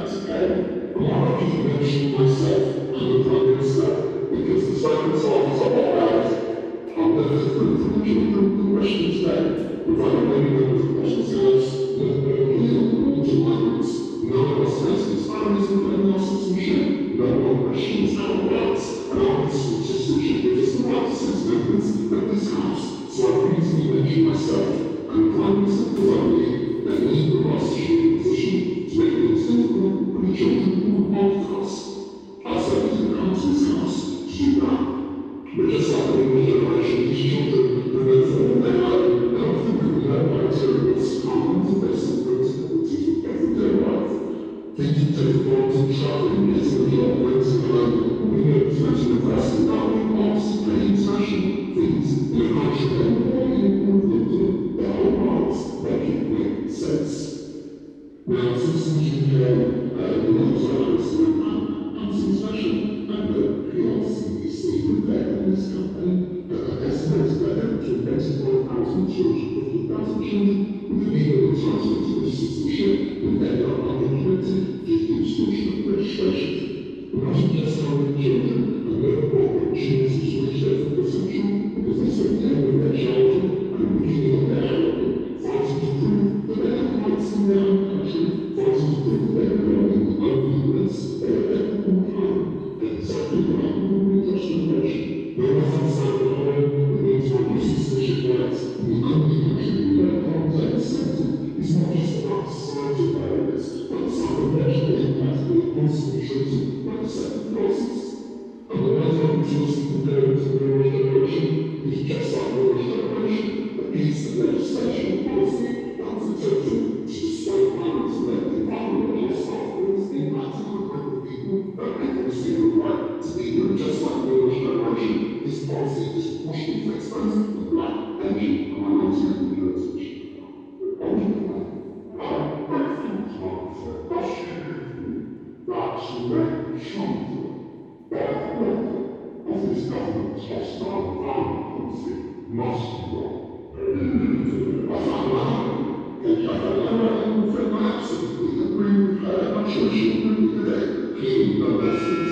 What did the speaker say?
today. I just mentioned myself and the Prime Minister because the circumstances are what they are. I'm the different from the children in question today. Without many members of National Service, no appeal to migrants. None of us faces barriers in claiming our citizenship. No one questions our rights. And our constitution gives us the right to citizens of this House. So I briefly mention myself and the Prime Minister presiding that neither of us should be in a position to make things difficult for the children who are after us. I said to come to this House to do that. But just like the English generation, these children remember all they know, and often we learn by materials come into basic difficulties of everyday life. Things that take advantage, traveling, getting a job, renting a home, being able to go to university without being asked to pay international fees in a country that we've lived in their whole lives, make it make sense. Now, citizenship here, the rules are listed and inspection, and the PRC is stated there in this campaign that estimates that there are between 85,000 children, 50,000 children with a legal entitlement to this citizenship will end up unimplemented due to the extension of registration. Imagine just how many children have never got the opportunity to reach their full potential because they spent the end of their childhood and the beginning of their adulthood fighting to prove that they have rights in their own country, fighting to prove that they belong in the own units, they are ever from home, and exactly what happened with the Dutch generation. They must outside the home, it means my citizenship rights in the only country we let harm that accepted is not just about societal barriers, but the psychological impact of being constantly treated like a second process. And the way that we choose to compare it to the Irish generation is just like the Irish generation, a piece of legislation or policy that was attempting to dissuade parents from making vulnerable hostile things impacting on a group of people that they obviously have a right to be here. Just like the Irish generation, this policy disproportionately affects those of black, Asian, and minority ethnic heritage. Ultimately, breakthroughs might affect us uniquely, that's the main truth. But the quality of this government's hostile environment policy must be wrong. I found that out. I absolutely agree with her. I'm sure she'll agree with me today. Clearly, no less than